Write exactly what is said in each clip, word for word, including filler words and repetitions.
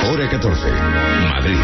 Hora catorce. Madrid.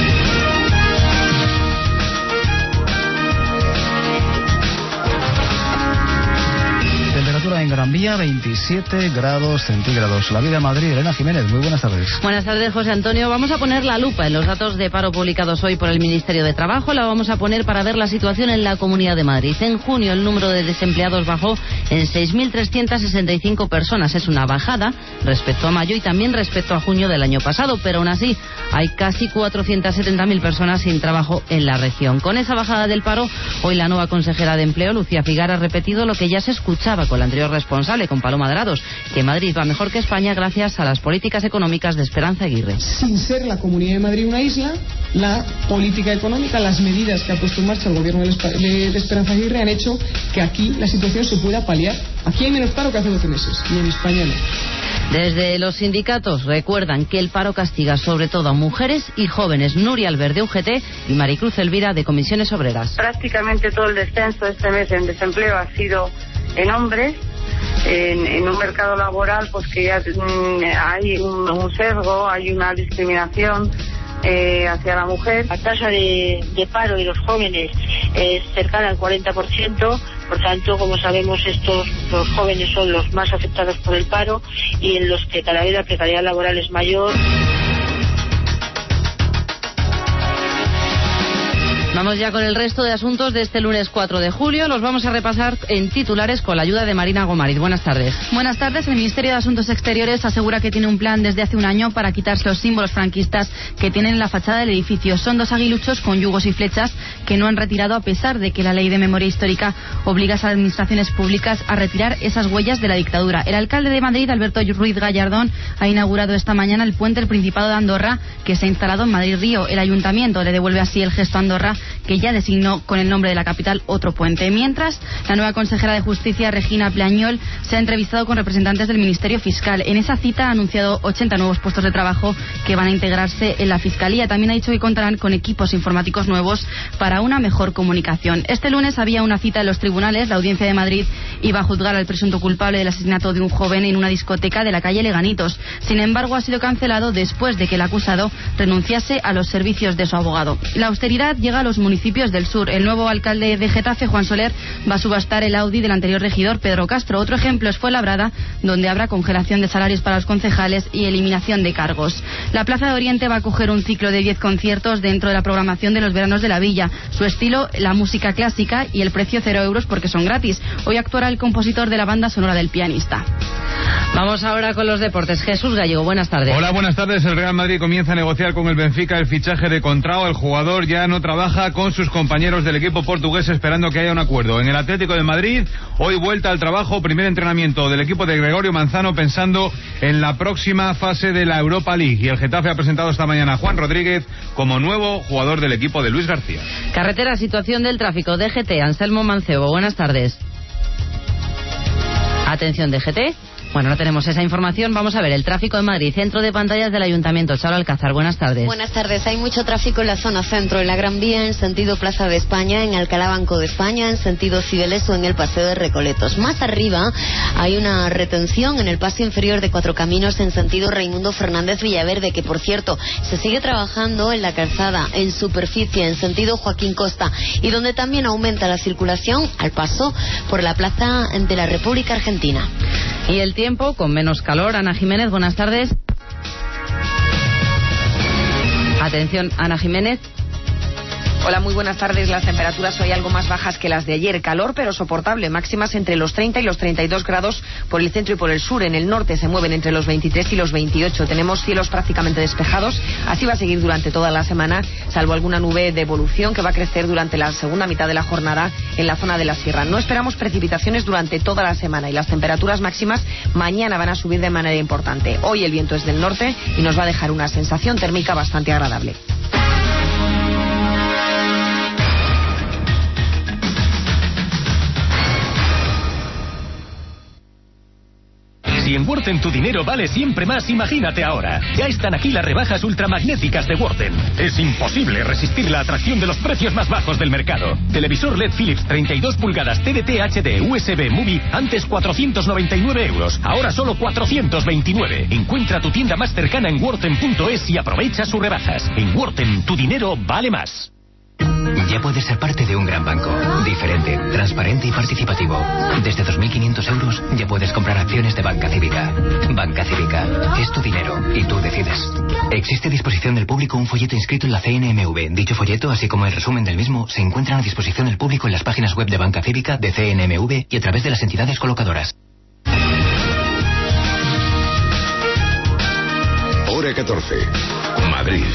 Temperatura en Gran Vía, veintisiete grados centígrados. La vida en Madrid, Elena Jiménez, muy buenas tardes. Buenas tardes, José Antonio. Vamos a poner la lupa en los datos de paro publicados hoy por el Ministerio de Trabajo. La vamos a poner para ver la situación en la Comunidad de Madrid. En junio el número de desempleados bajó en seis mil trescientas sesenta y cinco personas. Es una bajada respecto a mayo y también respecto a junio del año pasado, pero aún así hay casi cuatrocientas setenta mil personas sin trabajo en la región. Con esa bajada del paro, hoy la nueva consejera de Empleo, Lucía Figar, ha repetido lo que ya se escuchaba con la anterior responsable, con Paloma Drados, que Madrid va mejor que España gracias a las políticas económicas de Esperanza Aguirre. Sin ser la Comunidad de Madrid una isla, la política económica, las medidas que ha puesto en marcha el gobierno de Esperanza Aguirre han hecho que aquí la situación se pueda paliar. Aquí hay menos paro que hace doce meses y en España no. Desde los sindicatos recuerdan que el paro castiga sobre todo a mujeres y jóvenes. Nuria Albert de U G T y Maricruz Elvira de Comisiones Obreras. Prácticamente todo el descenso este mes en desempleo ha sido en hombres, en, en un mercado laboral pues que ya mm, hay un, un sesgo, hay una discriminación eh, hacia la mujer. La tasa de, de paro de los jóvenes es cercana al cuarenta por ciento, por tanto, como sabemos, estos los jóvenes son los más afectados por el paro y en los que cada vez la precariedad laboral es mayor. Vamos ya con el resto de asuntos de este lunes cuatro de julio. Los vamos a repasar en titulares con la ayuda de Marina Gomariz. Buenas tardes. Buenas tardes. El Ministerio de Asuntos Exteriores asegura que tiene un plan desde hace un año para quitarse los símbolos franquistas que tienen en la fachada del edificio. Son dos aguiluchos con yugos y flechas que no han retirado a pesar de que la Ley de Memoria Histórica obliga a las administraciones públicas a retirar esas huellas de la dictadura. El alcalde de Madrid, Alberto Ruiz Gallardón, ha inaugurado esta mañana el puente del Principado de Andorra que se ha instalado en Madrid Río. El ayuntamiento le devuelve así el gesto a Andorra, que ya designó con el nombre de la capital otro puente. Mientras, la nueva consejera de Justicia, Regina Pleañol, se ha entrevistado con representantes del Ministerio Fiscal. En esa cita ha anunciado ochenta nuevos puestos de trabajo que van a integrarse en la Fiscalía. También ha dicho que contarán con equipos informáticos nuevos para una mejor comunicación. Este lunes había una cita en los tribunales. La Audiencia de Madrid iba a juzgar al presunto culpable del asesinato de un joven en una discoteca de la calle Leganitos. Sin embargo, ha sido cancelado después de que el acusado renunciase a los servicios de su abogado. La austeridad llega a los municipios del sur. El nuevo alcalde de Getafe, Juan Soler, va a subastar el Audi del anterior regidor, Pedro Castro. Otro ejemplo es Fuenlabrada, donde habrá congelación de salarios para los concejales y eliminación de cargos. La Plaza de Oriente va a acoger un ciclo de diez conciertos dentro de la programación de los veranos de la Villa. Su estilo, la música clásica, y el precio cero euros porque son gratis. Hoy actuará el compositor de la banda sonora del pianista. Vamos ahora con los deportes. Jesús Gallego, buenas tardes. Hola, buenas tardes. El Real Madrid comienza a negociar con el Benfica el fichaje de Contrao. El jugador ya no trabaja con sus compañeros del equipo portugués esperando que haya un acuerdo. En el Atlético de Madrid, hoy vuelta al trabajo, primer entrenamiento del equipo de Gregorio Manzano pensando en la próxima fase de la Europa League. Y el Getafe ha presentado esta mañana a Juan Rodríguez como nuevo jugador del equipo de Luis García. Carretera, situación del tráfico. D G T, Anselmo Mancebo, buenas tardes. Atención, D G T. Bueno, no tenemos esa información. Vamos a ver el tráfico en Madrid. Centro de pantallas del Ayuntamiento. Charo Alcázar, buenas tardes. Buenas tardes. Hay mucho tráfico en la zona centro, en la Gran Vía, en sentido Plaza de España, en Alcalá Banco de España, en sentido Cibeles o en el Paseo de Recoletos. Más arriba hay una retención en el paso inferior de Cuatro Caminos en sentido Raimundo Fernández Villaverde, que por cierto se sigue trabajando en la calzada, en superficie, en sentido Joaquín Costa, y donde también aumenta la circulación al paso por la Plaza de la República Argentina. Y el tiempo con menos calor. Ana Jiménez, buenas tardes. Atención, Ana Jiménez. Hola, muy buenas tardes. Las temperaturas hoy algo más bajas que las de ayer. Calor, pero soportable. Máximas entre los treinta y los treinta y dos grados por el centro y por el sur. En el norte se mueven entre los veintitrés y los veintiocho. Tenemos cielos prácticamente despejados. Así va a seguir durante toda la semana, salvo alguna nube de evolución que va a crecer durante la segunda mitad de la jornada en la zona de la sierra. No esperamos precipitaciones durante toda la semana y las temperaturas máximas mañana van a subir de manera importante. Hoy el viento es del norte y nos va a dejar una sensación térmica bastante agradable. Si en Worten tu dinero vale siempre más, imagínate ahora. Ya están aquí las rebajas ultramagnéticas de Worten. Es imposible resistir la atracción de los precios más bajos del mercado. Televisor L E D Philips treinta y dos pulgadas T D T H D U S B Movie, antes cuatrocientos noventa y nueve euros, ahora solo cuatrocientos veintinueve. Encuentra tu tienda más cercana en worten punto es y aprovecha sus rebajas. En Worten tu dinero vale más. Ya puedes ser parte de un gran banco, diferente, transparente y participativo. Desde dos mil quinientos euros ya puedes comprar acciones de Banca Cívica. Banca Cívica, es tu dinero y tú decides. Existe a disposición del público un folleto inscrito en la C N M V. Dicho folleto, así como el resumen del mismo, se encuentran a disposición del público en las páginas web de Banca Cívica, de C N M V y a través de las entidades colocadoras. Hora catorce. Madrid.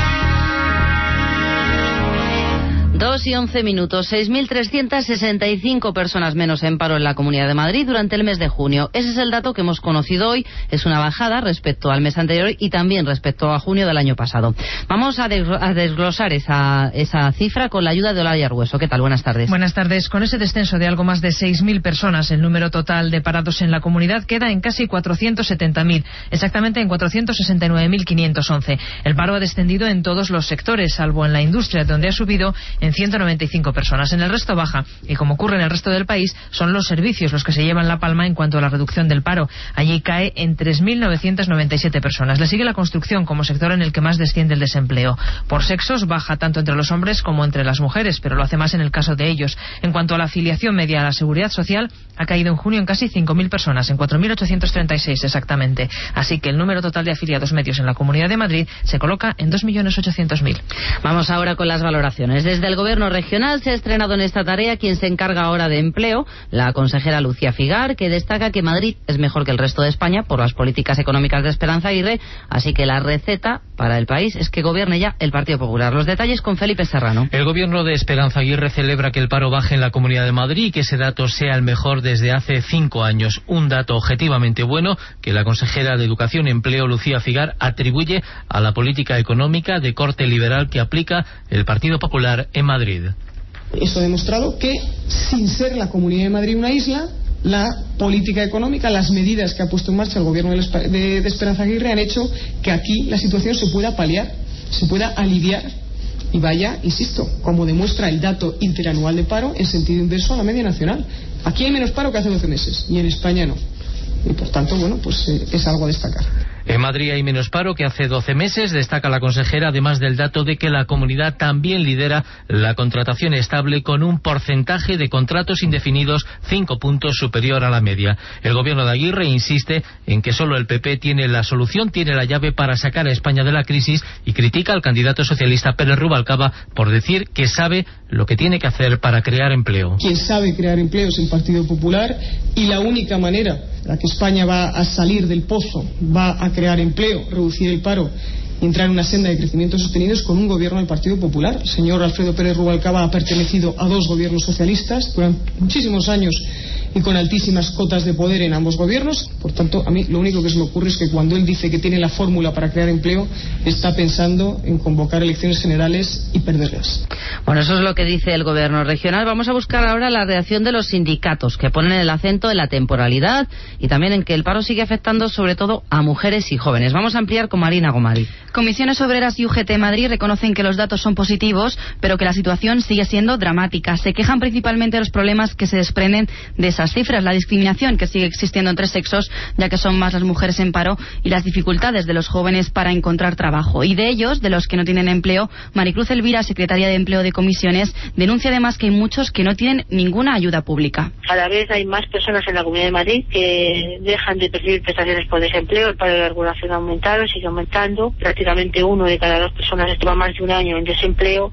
Dos y once minutos, seis mil trescientas sesenta y cinco personas menos en paro en la Comunidad de Madrid durante el mes de junio. Ese es el dato que hemos conocido hoy. Es una bajada respecto al mes anterior y también respecto a junio del año pasado. Vamos a, des- a desglosar esa, esa cifra con la ayuda de Olaria Argueso. ¿Qué tal? Buenas tardes. Buenas tardes. Con ese descenso de algo más de seis mil personas, el número total de parados en la comunidad queda en casi cuatrocientos setenta mil, exactamente en cuatrocientos sesenta y nueve mil quinientos once. El paro ha descendido en todos los sectores, salvo en la industria, donde ha subido en ciento noventa y cinco personas. En el resto baja, y como ocurre en el resto del país, son los servicios los que se llevan la palma en cuanto a la reducción del paro. Allí cae en tres mil novecientas noventa y siete personas. Le sigue la construcción como sector en el que más desciende el desempleo. Por sexos baja tanto entre los hombres como entre las mujeres, pero lo hace más en el caso de ellos. En cuanto a la afiliación media a la seguridad social, ha caído en junio en casi cinco mil personas, en cuatro mil ochocientos treinta y seis exactamente. Así que el número total de afiliados medios en la Comunidad de Madrid se coloca en dos millones ochocientos mil. Vamos ahora con las valoraciones. Desde el Gobierno regional se ha estrenado en esta tarea quien se encarga ahora de empleo, la consejera Lucía Figar, que destaca que Madrid es mejor que el resto de España por las políticas económicas de Esperanza Aguirre, así que la receta para el país es que gobierne ya el Partido Popular. Los detalles con Felipe Serrano. El gobierno de Esperanza Aguirre celebra que el paro baje en la Comunidad de Madrid y que ese dato sea el mejor desde hace cinco años. Un dato objetivamente bueno que la consejera de Educación y Empleo, Lucía Figar, atribuye a la política económica de corte liberal que aplica el Partido Popular en Madrid. Eso ha demostrado que, sin ser la Comunidad de Madrid una isla, la política económica, las medidas que ha puesto en marcha el gobierno de, de, de Esperanza Aguirre han hecho que aquí la situación se pueda paliar, se pueda aliviar y vaya, insisto, como demuestra el dato interanual de paro, en sentido inverso a la media nacional. Aquí hay menos paro que hace doce meses y en España no. Y por tanto, bueno, pues eh, es algo a destacar. En Madrid hay menos paro que hace doce meses, destaca la consejera, además del dato de que la comunidad también lidera la contratación estable con un porcentaje de contratos indefinidos cinco puntos superior a la media. El gobierno de Aguirre insiste en que solo el P P tiene la solución, tiene la llave para sacar a España de la crisis y critica al candidato socialista Pérez Rubalcaba por decir que sabe lo que tiene que hacer para crear empleo. Quien sabe crear empleo es el Partido Popular y la única manera en la que España va a salir del pozo, va a crear empleo, reducir el paro y entrar en una senda de crecimiento sostenido es con un gobierno del Partido Popular. El señor Alfredo Pérez Rubalcaba ha pertenecido a dos gobiernos socialistas durante muchísimos años y con altísimas cotas de poder en ambos gobiernos. Por tanto, a mí lo único que se me ocurre es que cuando él dice que tiene la fórmula para crear empleo, está pensando en convocar elecciones generales y perderlas. Bueno, eso es lo que dice el gobierno regional. Vamos a buscar ahora la reacción de los sindicatos, que ponen el acento en la temporalidad y también en que el paro sigue afectando sobre todo a mujeres y jóvenes. Vamos a ampliar con Marina Gomari. Comisiones Obreras y U G T Madrid reconocen que los datos son positivos, pero que la situación sigue siendo dramática. Se quejan principalmente de los problemas que se desprenden de esas cifras, la discriminación que sigue existiendo entre sexos, ya que son más las mujeres en paro, y las dificultades de los jóvenes para encontrar trabajo. Y de ellos, de los que no tienen empleo, Maricruz Elvira, secretaria de Empleo de Comisiones, denuncia además que hay muchos que no tienen ninguna ayuda pública. Cada vez hay más personas en la Comunidad de Madrid que dejan de percibir prestaciones por desempleo, el paro de larga duración ha aumentado, sigue aumentando, prácticamente uno de cada dos personas lleva más de un año en desempleo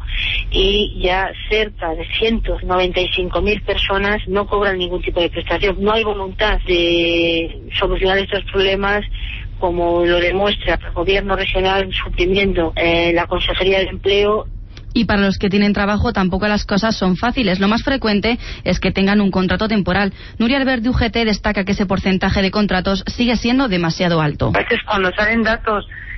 y ya cerca de ciento noventa y cinco mil personas no cobran ningún tipo de prestación. No hay voluntad de solucionar estos problemas como lo demuestra el gobierno regional suprimiendo eh, la Consejería de Empleo. Y para los que tienen trabajo tampoco las cosas son fáciles. Lo más frecuente es que tengan un contrato temporal. Nuria Albert de U G T destaca que ese porcentaje de contratos sigue siendo demasiado alto. A veces cuando salen datos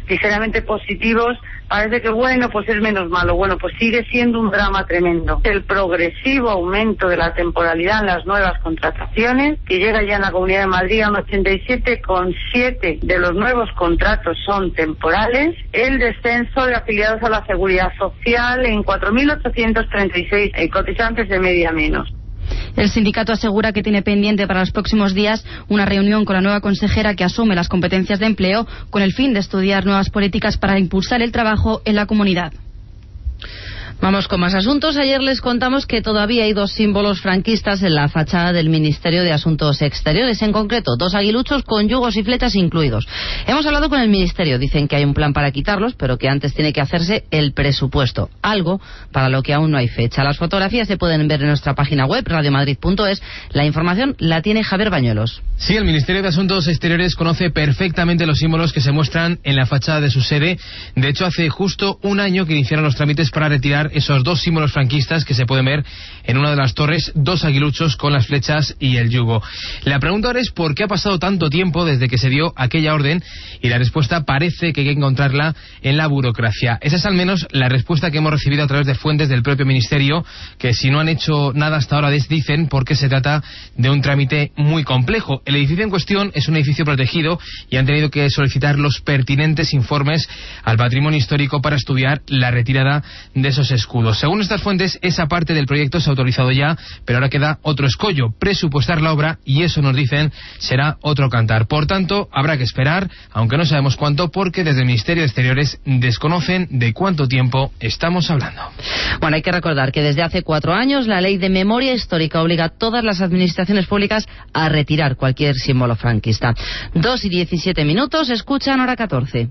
ligeramente positivos, parece que bueno, pues es menos malo. Bueno, pues sigue siendo un drama tremendo. El progresivo aumento de la temporalidad en las nuevas contrataciones, que llega ya en la Comunidad de Madrid a un ochenta y siete coma siete de los nuevos contratos son temporales. El descenso de afiliados a la Seguridad Social en cuatro mil ochocientos treinta y seis cotizantes de media menos. El sindicato asegura que tiene pendiente para los próximos días una reunión con la nueva consejera que asume las competencias de empleo con el fin de estudiar nuevas políticas para impulsar el trabajo en la comunidad. Vamos con más asuntos. Ayer les contamos que todavía hay dos símbolos franquistas en la fachada del Ministerio de Asuntos Exteriores, en concreto dos aguiluchos con yugos y flechas incluidos. Hemos hablado con el Ministerio, dicen que hay un plan para quitarlos, pero que antes tiene que hacerse el presupuesto, algo para lo que aún no hay fecha. Las fotografías se pueden ver en nuestra página web, radiomadrid punto es. La información la tiene Javier Bañuelos. Sí, el Ministerio de Asuntos Exteriores conoce perfectamente los símbolos que se muestran en la fachada de su sede. De hecho, hace justo un año que iniciaron los trámites para retirar esos dos símbolos franquistas que se pueden ver en una de las torres, dos aguiluchos con las flechas y el yugo. La pregunta ahora es por qué ha pasado tanto tiempo desde que se dio aquella orden, y la respuesta parece que hay que encontrarla en la burocracia. Esa es al menos la respuesta que hemos recibido a través de fuentes del propio Ministerio, que si no han hecho nada hasta ahora dicen porque se trata de un trámite muy complejo. El edificio en cuestión es un edificio protegido y han tenido que solicitar los pertinentes informes al patrimonio histórico para estudiar la retirada de esos escudos. Según estas fuentes, esa parte del proyecto se ha autorizado ya, pero ahora queda otro escollo, presupuestar la obra, y eso, nos dicen, será otro cantar. Por tanto, habrá que esperar, aunque no sabemos cuánto, porque desde el Ministerio de Exteriores desconocen de cuánto tiempo estamos hablando. Bueno, hay que recordar que desde hace cuatro años la Ley de Memoria Histórica obliga a todas las administraciones públicas a retirar cualquier símbolo franquista. Dos y diecisiete minutos, escuchan Hora catorce.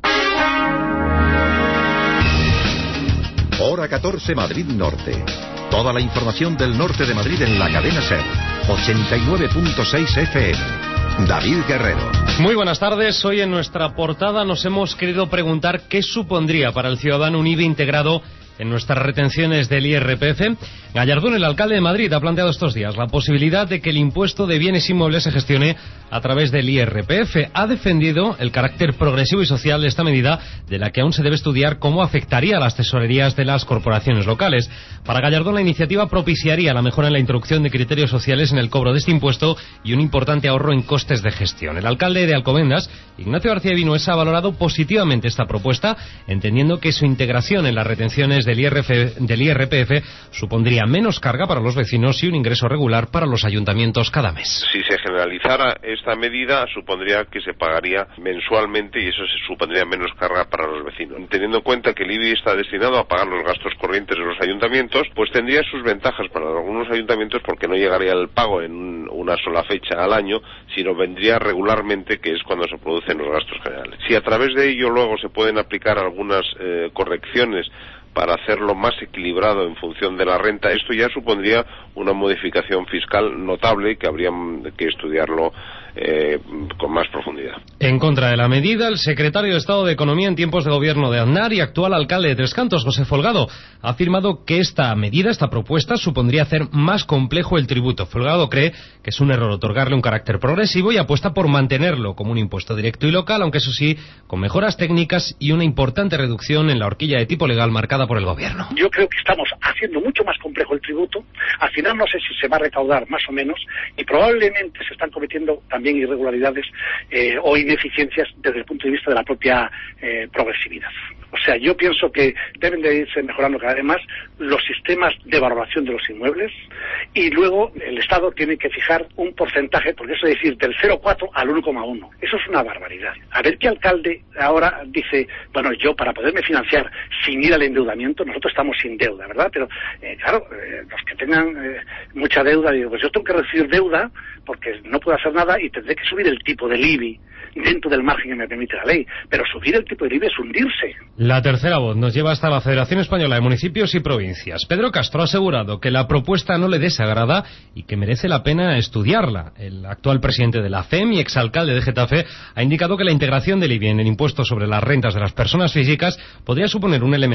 Hora catorce, Madrid Norte. Toda la información del norte de Madrid en la cadena SER. ochenta y nueve punto seis F M. David Guerrero. Muy buenas tardes. Hoy en nuestra portada nos hemos querido preguntar qué supondría para el ciudadano un I V A integrado en nuestras retenciones del I R P F. Gallardón, el alcalde de Madrid, ha planteado estos días la posibilidad de que el impuesto de bienes inmuebles se gestione a través del I R P F. Ha defendido el carácter progresivo y social de esta medida, de la que aún se debe estudiar cómo afectaría a las tesorerías de las corporaciones locales. Para Gallardón, la iniciativa propiciaría la mejora en la introducción de criterios sociales en el cobro de este impuesto y un importante ahorro en costes de gestión. El alcalde de Alcobendas, Ignacio García Vinuesa, ha valorado positivamente esta propuesta, entendiendo que su integración en las retenciones del I R F, del I R P F supondría menos carga para los vecinos y un ingreso regular para los ayuntamientos cada mes. Si se generalizara esta medida, supondría que se pagaría mensualmente y eso se supondría menos carga para los vecinos. Teniendo en cuenta que el I B I está destinado a pagar los gastos corrientes de los ayuntamientos, pues tendría sus ventajas para algunos ayuntamientos, porque no llegaría el pago en una sola fecha al año, sino vendría regularmente, que es cuando se producen los gastos generales. Si a través de ello luego se pueden aplicar algunas eh, correcciones para hacerlo más equilibrado en función de la renta, esto ya supondría una modificación fiscal notable y que habría que estudiarlo eh, con más profundidad. En contra de la medida, el secretario de Estado de Economía en tiempos de gobierno de Aznar y actual alcalde de Tres Cantos, José Folgado, ha afirmado que esta medida, esta propuesta, supondría hacer más complejo el tributo. Folgado cree que es un error otorgarle un carácter progresivo y apuesta por mantenerlo como un impuesto directo y local, aunque eso sí, con mejoras técnicas y una importante reducción en la horquilla de tipo legal marcada por el gobierno. Yo creo que estamos haciendo mucho más complejo el tributo. Al final no sé si se va a recaudar más o menos, y probablemente se están cometiendo también irregularidades eh, o ineficiencias desde el punto de vista de la propia eh, progresividad. O sea, yo pienso que deben de irse mejorando cada vez más los sistemas de valoración de los inmuebles, y luego el Estado tiene que fijar un porcentaje, porque eso es decir, del cero coma cuatro al uno coma uno. Eso es una barbaridad. A ver qué alcalde ahora dice, bueno, yo para poderme financiar sin ir al endeudamiento, nosotros estamos sin deuda, ¿verdad? Pero, eh, claro, eh, los que tengan eh, mucha deuda, digo, pues yo tengo que reducir deuda porque no puedo hacer nada y tendré que subir el tipo del I B I dentro del margen que me permite la ley. Pero subir el tipo del I B I es hundirse. La tercera voz nos lleva hasta la Federación Española de Municipios y Provincias. Pedro Castro ha asegurado que la propuesta no le desagrada y que merece la pena estudiarla. El actual presidente de la F E M y exalcalde de Getafe ha indicado que la integración del I B I en el impuesto sobre las rentas de las personas físicas podría suponer un elemento corrector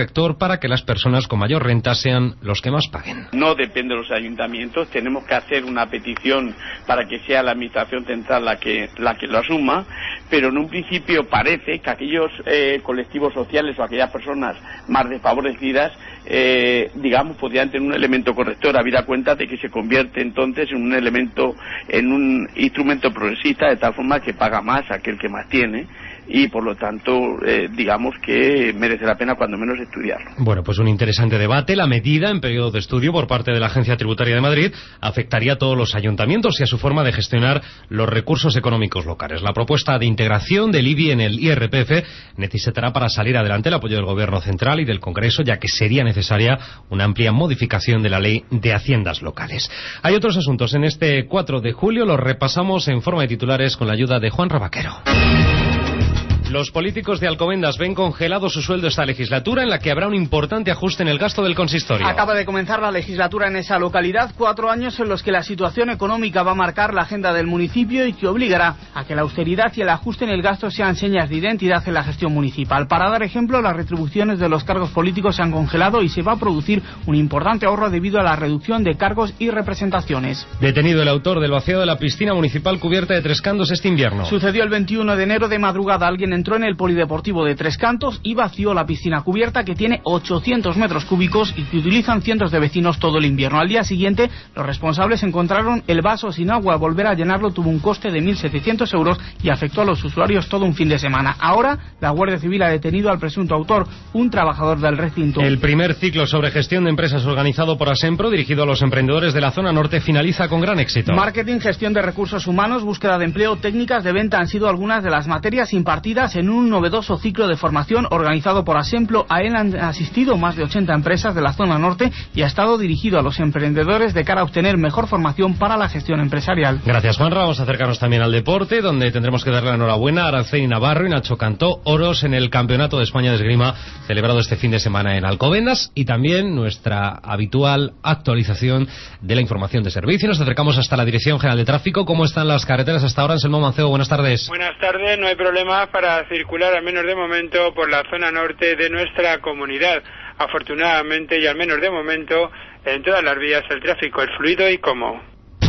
sector para que las personas con mayor renta sean los que más paguen. No depende de los ayuntamientos, tenemos que hacer una petición para que sea la administración central la que la que lo asuma, pero en un principio parece que aquellos eh, colectivos sociales o aquellas personas más desfavorecidas, eh, digamos, podrían tener un elemento corrector, habida cuenta de que se convierte entonces en un elemento, en un instrumento progresista, de tal forma que paga más aquel que más tiene, y por lo tanto eh, digamos que merece la pena cuando menos estudiarlo. Bueno, pues un interesante debate. La medida en periodo de estudio por parte de la Agencia Tributaria de Madrid afectaría a todos los ayuntamientos y a su forma de gestionar los recursos económicos locales. La propuesta de integración del I B I en el I R P F necesitará para salir adelante el apoyo del Gobierno central y del Congreso, ya que sería necesaria una amplia modificación de la Ley de Haciendas Locales. Hay otros asuntos en este cuatro de julio, los repasamos en forma de titulares con la ayuda de Juan Rabaquero. Los políticos de Alcobendas ven congelado su sueldo esta legislatura, en la que habrá un importante ajuste en el gasto del consistorio. Acaba de comenzar la legislatura en esa localidad, cuatro años en los que la situación económica va a marcar la agenda del municipio y que obligará a que la austeridad y el ajuste en el gasto sean señas de identidad en la gestión municipal. Para dar ejemplo, las retribuciones de los cargos políticos se han congelado y se va a producir un importante ahorro debido a la reducción de cargos y representaciones. Detenido el autor del vaciado de la piscina municipal cubierta de Tres Cantos este invierno. Sucedió el veintiuno de enero de madrugada. Alguien entró en el polideportivo de Tres Cantos y vació la piscina cubierta, que tiene ochocientos metros cúbicos y que utilizan cientos de vecinos todo el invierno. Al día siguiente, los responsables encontraron el vaso sin agua. Volver a llenarlo tuvo un coste de mil setecientos euros y afectó a los usuarios todo un fin de semana. Ahora, la Guardia Civil ha detenido al presunto autor, un trabajador del recinto. El primer ciclo sobre gestión de empresas organizado por Asempro, dirigido a los emprendedores de la zona norte, finaliza con gran éxito. Marketing, gestión de recursos humanos, búsqueda de empleo, técnicas de venta han sido algunas de las materias impartidas en un novedoso ciclo de formación organizado por Asempro. A él han asistido más de ochenta empresas de la zona norte y ha estado dirigido a los emprendedores de cara a obtener mejor formación para la gestión empresarial. Gracias, Juanra. Vamos a acercarnos también al deporte, donde tendremos que darle la enhorabuena a Araceli Navarro y Nacho Cantó, oros en el Campeonato de España de Esgrima celebrado este fin de semana en Alcobendas, y también nuestra habitual actualización de la información de servicio. Nos acercamos hasta la Dirección General de Tráfico. ¿Cómo están las carreteras hasta ahora? Anselmo Mancebo, buenas tardes. Buenas tardes, no hay problema para circular, al menos de momento, por la zona norte de nuestra comunidad. Afortunadamente, y al menos de momento, en todas las vías el tráfico es fluido y cómodo.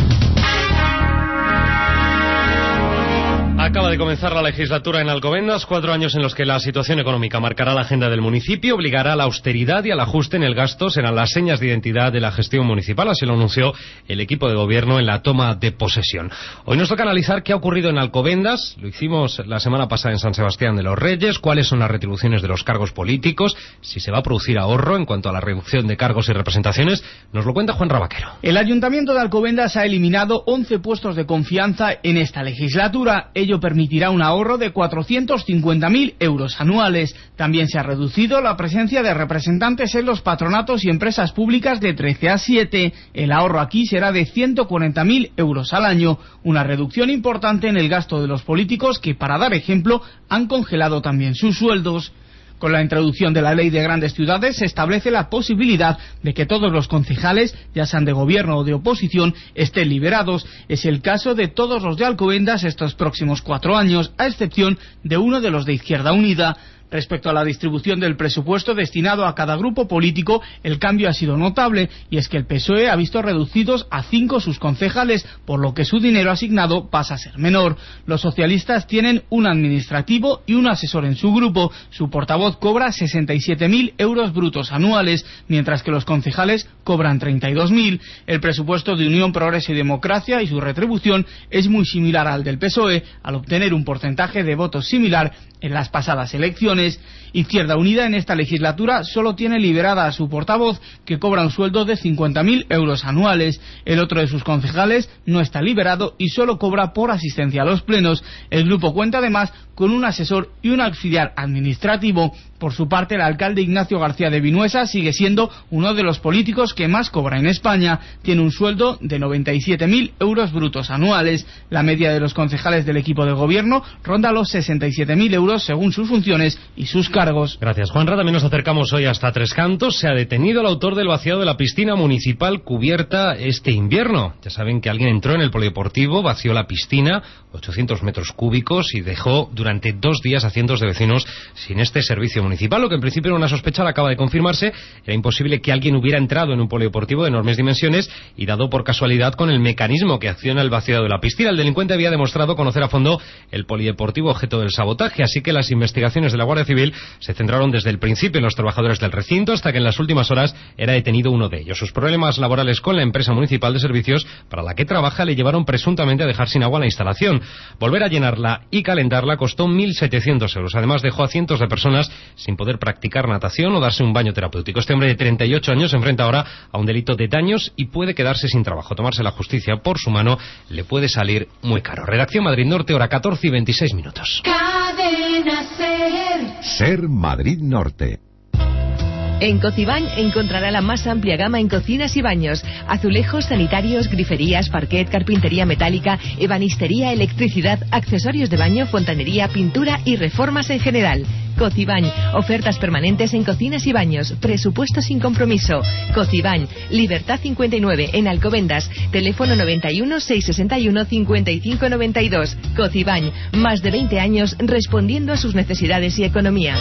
Acaba de comenzar la legislatura en Alcobendas, cuatro años en los que la situación económica marcará la agenda del municipio, obligará a la austeridad y al ajuste en el gasto, serán las señas de identidad de la gestión municipal, así lo anunció el equipo de gobierno en la toma de posesión. Hoy nos toca analizar qué ha ocurrido en Alcobendas, lo hicimos la semana pasada en San Sebastián de los Reyes, cuáles son las retribuciones de los cargos políticos, si se va a producir ahorro en cuanto a la reducción de cargos y representaciones, nos lo cuenta Juan Rabaquero. El Ayuntamiento de Alcobendas ha eliminado once puestos de confianza en esta legislatura. Ello permitirá un ahorro de cuatrocientos cincuenta mil euros anuales. También se ha reducido la presencia de representantes en los patronatos y empresas públicas de trece a siete. El ahorro aquí será de ciento cuarenta mil euros al año, una reducción importante en el gasto de los políticos que, para dar ejemplo, han congelado también sus sueldos. Con la introducción de la Ley de Grandes Ciudades se establece la posibilidad de que todos los concejales, ya sean de gobierno o de oposición, estén liberados. Es el caso de todos los de Alcobendas estos próximos cuatro años, a excepción de uno de los de Izquierda Unida. Respecto a la distribución del presupuesto destinado a cada grupo político, el cambio ha sido notable, y es que el P S O E ha visto reducidos a cinco sus concejales, por lo que su dinero asignado pasa a ser menor. Los socialistas tienen un administrativo y un asesor en su grupo. Su portavoz cobra sesenta y siete mil euros brutos anuales, mientras que los concejales cobran treinta y dos mil. El presupuesto de Unión, Progreso y Democracia y su retribución es muy similar al del P S O E, al obtener un porcentaje de votos similar en las pasadas elecciones. Izquierda Unida en esta legislatura solo tiene liberada a su portavoz, que cobra un sueldo de cincuenta mil euros anuales. El otro de sus concejales no está liberado y solo cobra por asistencia a los plenos. El grupo cuenta además con un asesor y un auxiliar administrativo. Por su parte, el alcalde Ignacio García de Vinuesa sigue siendo uno de los políticos que más cobra en España. Tiene un sueldo de noventa y siete mil euros brutos anuales. La media de los concejales del equipo de gobierno ronda los sesenta y siete mil euros según sus funciones y sus cargos. Gracias, Juanra. También nos acercamos hoy hasta Tres Cantos. Se ha detenido el autor del vaciado de la piscina municipal cubierta este invierno. Ya saben que alguien entró en el polideportivo, vació la piscina, ochocientos metros cúbicos, y dejó durante dos días a cientos de vecinos sin este servicio municipal municipal. Lo que en principio era una sospecha la acaba de confirmarse. Era imposible que alguien hubiera entrado en un polideportivo de enormes dimensiones y dado por casualidad con el mecanismo que acciona el vaciado de la piscina. El delincuente había demostrado conocer a fondo el polideportivo objeto del sabotaje, así que las investigaciones de la Guardia Civil se centraron desde el principio en los trabajadores del recinto hasta que en las últimas horas era detenido uno de ellos. Sus problemas laborales con la empresa municipal de servicios para la que trabaja le llevaron presuntamente a dejar sin agua la instalación. Volver a llenarla y calentarla costó mil setecientos euros. Además dejó a cientos de personas sin poder practicar natación o darse un baño terapéutico. Este hombre de treinta y ocho años se enfrenta ahora a un delito de daños y puede quedarse sin trabajo. Tomarse la justicia por su mano le puede salir muy caro. Redacción Madrid Norte, hora catorce y veintiséis minutos. Cadena Ser. Ser Madrid Norte. En Cociban encontrará la más amplia gama en cocinas y baños, azulejos, sanitarios, griferías, parquet, carpintería metálica, ebanistería, electricidad, accesorios de baño, fontanería, pintura y reformas en general. Cociban, ofertas permanentes en cocinas y baños, presupuesto sin compromiso. Cociban, Libertad cincuenta y nueve en Alcobendas, teléfono noventa y uno, seiscientos sesenta y uno, cincuenta y cinco noventa y dos. Cociban, más de veinte años respondiendo a sus necesidades y economía.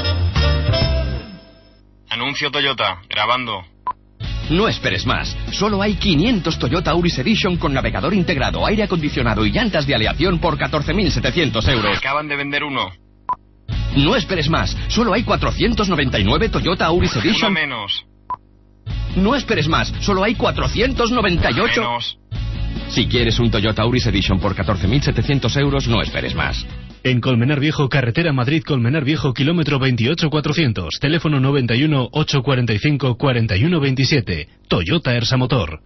Anuncio Toyota, grabando. No esperes más. Solo hay quinientos Toyota Auris Edition con navegador integrado, aire acondicionado y llantas de aleación por catorce mil setecientos euros. Acaban de vender uno. No esperes más. Solo hay cuatrocientos noventa y nueve Toyota Auris Edition. Uno menos. No esperes más. Solo hay cuatrocientos noventa y ocho. Menos. Si quieres un Toyota Auris Edition por catorce mil setecientos euros, no esperes más. En Colmenar Viejo, carretera Madrid-Colmenar Viejo, kilómetro veintiocho cuatrocientos, teléfono noventa y uno, ochocientos cuarenta y cinco, cuarenta y uno veintisiete. Toyota Ersa Motor.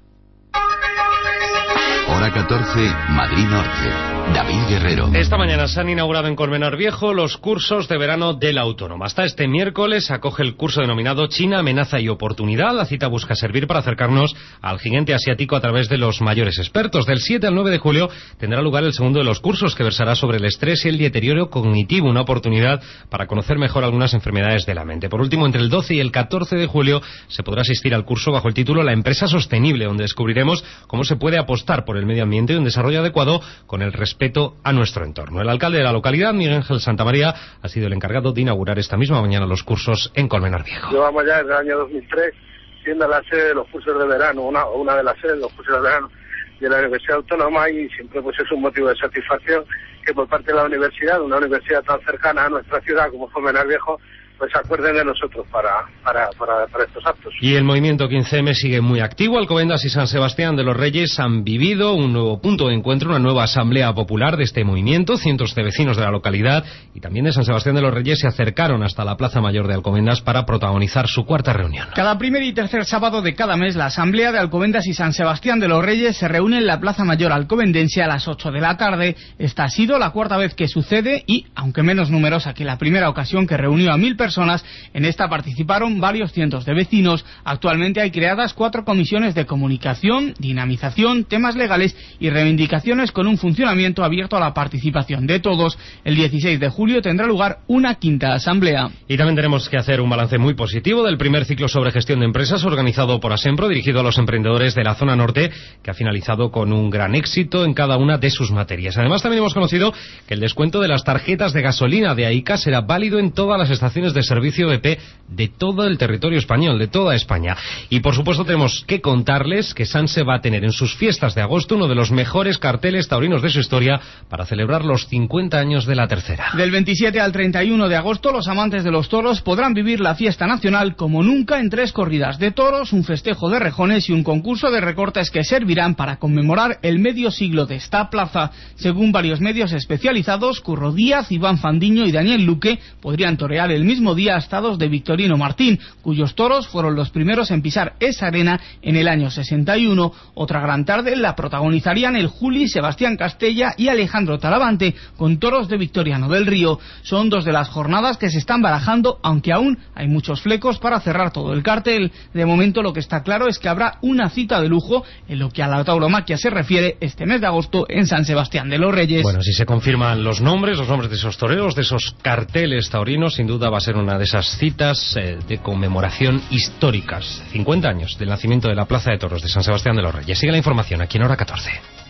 Hora catorce, Madrid Norte. David Guerrero. Esta mañana se han inaugurado en Colmenar Viejo los cursos de verano de la Autónoma. Hasta este miércoles acoge el curso denominado China, Amenaza y Oportunidad. La cita busca servir para acercarnos al gigante asiático a través de los mayores expertos. Del siete al nueve de julio tendrá lugar el segundo de los cursos, que versará sobre el estrés y el deterioro cognitivo, una oportunidad para conocer mejor algunas enfermedades de la mente. Por último, entre el doce y el catorce de julio se podrá asistir al curso bajo el título La Empresa Sostenible, donde descubriremos cómo se puede apostar por el medio ambiente y un desarrollo adecuado con el respeto a nuestro entorno. El alcalde de la localidad, Miguel Ángel Santamaría, ha sido el encargado de inaugurar esta misma mañana los cursos en Colmenar Viejo. Llevamos ya desde el año dos mil tres siendo la sede de los cursos de verano, una, una de las sedes de los cursos de verano de la Universidad Autónoma, y siempre pues es un motivo de satisfacción que por parte de la universidad, una universidad tan cercana a nuestra ciudad como Colmenar Viejo, pues se acuerden de nosotros para, para, para, para estos actos. Y el movimiento quince eme sigue muy activo. Alcobendas y San Sebastián de los Reyes han vivido un nuevo punto de encuentro, una nueva asamblea popular de este movimiento. Cientos de vecinos de la localidad y también de San Sebastián de los Reyes se acercaron hasta la Plaza Mayor de Alcobendas para protagonizar su cuarta reunión. Cada primer y tercer sábado de cada mes, la asamblea de Alcobendas y San Sebastián de los Reyes se reúne en la Plaza Mayor alcobendense a las ocho de la tarde. Esta ha sido la cuarta vez que sucede y, aunque menos numerosa que la primera ocasión que reunió a mil personas, en esta participaron varios cientos de vecinos. Actualmente hay creadas cuatro comisiones de comunicación, dinamización, temas legales y reivindicaciones con un funcionamiento abierto a la participación de todos. El dieciséis de julio tendrá lugar una quinta asamblea. Y también tenemos que hacer un balance muy positivo del primer ciclo sobre gestión de empresas organizado por Asempro, dirigido a los emprendedores de la zona norte, que ha finalizado con un gran éxito en cada una de sus materias. Además, también hemos conocido que el descuento de las tarjetas de gasolina de AICA será válido en todas las estaciones de servicio B P de todo el territorio español, de toda España. Y por supuesto tenemos que contarles que Sanse va a tener en sus fiestas de agosto uno de los mejores carteles taurinos de su historia para celebrar los cincuenta años de la tercera. Del veintisiete al treinta y uno de agosto, los amantes de los toros podrán vivir la fiesta nacional como nunca en tres corridas de toros, un festejo de rejones y un concurso de recortes que servirán para conmemorar el medio siglo de esta plaza. Según varios medios especializados, Curro Díaz, Iván Fandiño y Daniel Luque podrían torear el mismo día hasta de Victorino Martín, cuyos toros fueron los primeros en pisar esa arena en el año sesenta y uno. Otra gran tarde la protagonizarían el Juli, Sebastián Castella y Alejandro Talavante, con toros de Victoriano del Río. Son dos de las jornadas que se están barajando, aunque aún hay muchos flecos para cerrar todo el cartel. De momento lo que está claro es que habrá una cita de lujo en lo que a la tauromaquia se refiere este mes de agosto en San Sebastián de los Reyes. Bueno, si se confirman los nombres, los nombres de esos toreros, de esos carteles taurinos, sin duda va a ser una de esas citas eh, de conmemoración históricas. cincuenta años del nacimiento de la Plaza de Toros de San Sebastián de los Reyes. Sigue la información aquí en Hora catorce.